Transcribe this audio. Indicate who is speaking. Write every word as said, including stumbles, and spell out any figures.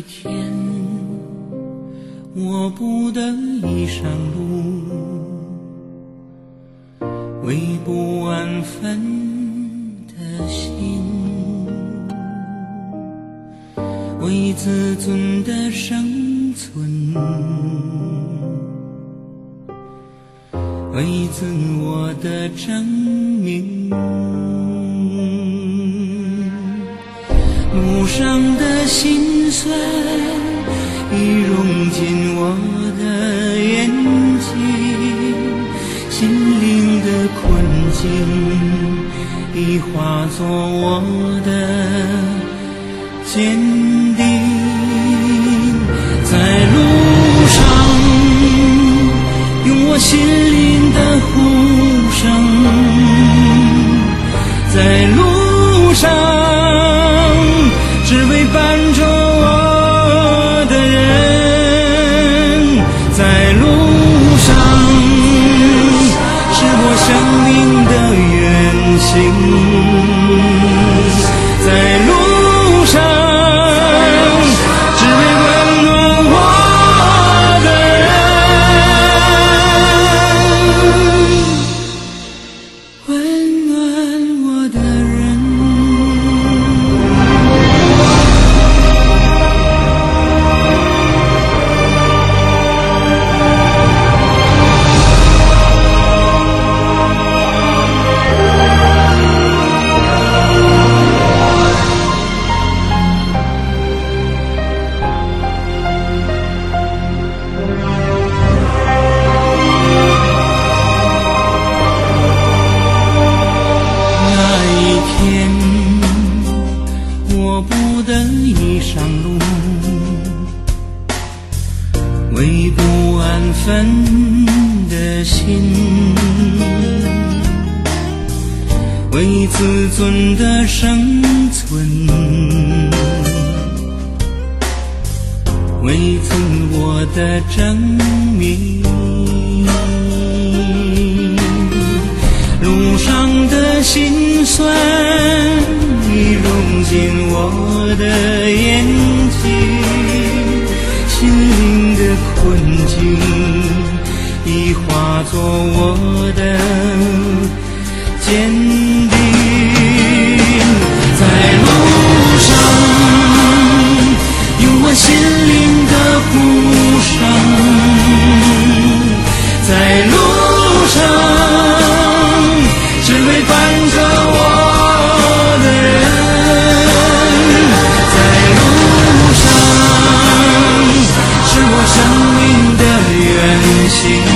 Speaker 1: 天，我不得已上路，为不安分的心，为自尊的生存，为自我的证明。路上的辛酸已融进我的眼睛，心灵的困境已化作我的坚定。在路上用我心灵的呼声，在路上只为伴着我的人，在路上是我生命的远行，在路上只为温暖我的人，温暖我的人。我不得已上路，为不安分的心，为自尊的生存，为自我的证明。路上的辛酸已融进我的眼睛，心灵的困境已化作我的坚定。在路上用我心灵的呼声，在路上只为伴着我的人，在路上是我生命的远行，